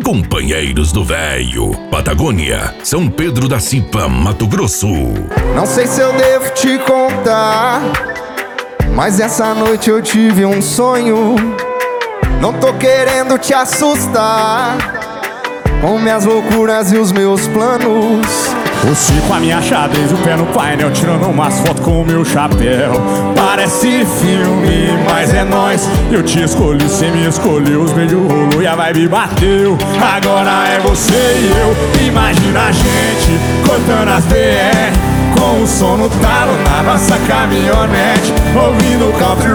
Companheiros do Véio, Patagônia, São Pedro da Cipa, Mato Grosso. Não sei se eu devo te contar, mas essa noite eu tive um sonho. Não tô querendo te assustar com minhas loucuras e os meus planos. Você com a minha xadrez, o pé no painel, tirando umas fotos com o meu chapéu. Parece filme, mas é nóis. Eu te escolhi, cê me escolheu. Os beijos rolou e a vibe bateu. Agora é você e eu. Imagina a gente cortando as BR, com o som no talo na nossa caminhonete, ouvindo country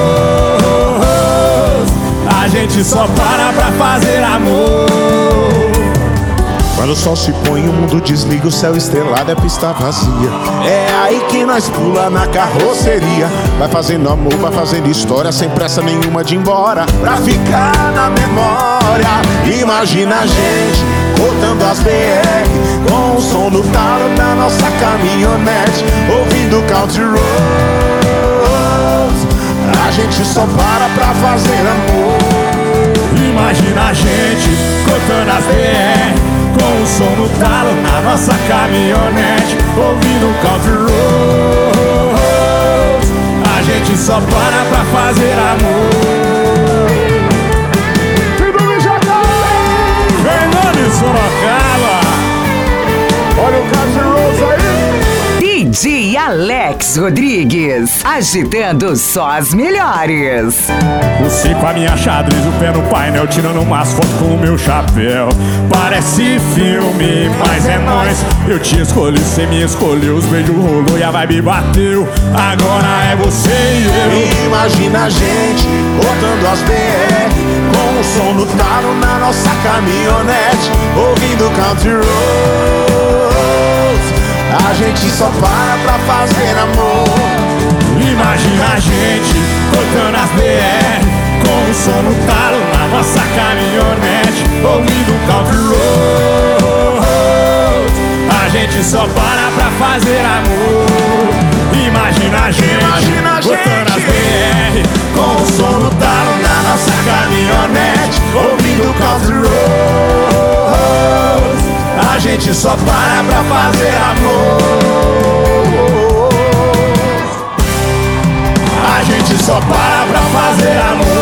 roads. A gente só para pra fazer amor. Quando o sol se põe, o mundo desliga, o céu estrelado é pista vazia. É aí que nós pula na carroceria. Vai fazendo amor, vai fazendo história, sem pressa nenhuma de ir embora, pra ficar na memória. Imagina a gente cortando as BR, com o som no talo da nossa caminhonete, ouvindo country roads. A gente só para pra fazer amor. Imagina a gente cortando as BR, com o som no talo na nossa caminhonete, ouvindo country roads. A gente só para pra fazer amor. Fernando e Sorocaba, olha o country roads aí. DJ Alex Rodrigues, agitando só as melhores. Você com a minha xadrez, o pé no painel, tirando umas fotos com o meu chapéu. Parece filme, mas é nóis. Eu te escolhi, cê me escolheu. Os beijos rolou e a vibe bateu. Agora é você e eu. Imagina a gente botando as BR, com o som no talo na nossa caminhonete, ouvindo country roads. A gente só para pra fazer amor. Imagina a gente cortando as BR, com o som no talo na nossa caminhonete, ouvindo country roads. A gente só para pra fazer amor. Imagina a gente cortando as BR, com o som no talo na nossa caminhonete, ouvindo country roads. A gente só para pra fazer amor. A gente só para pra fazer amor.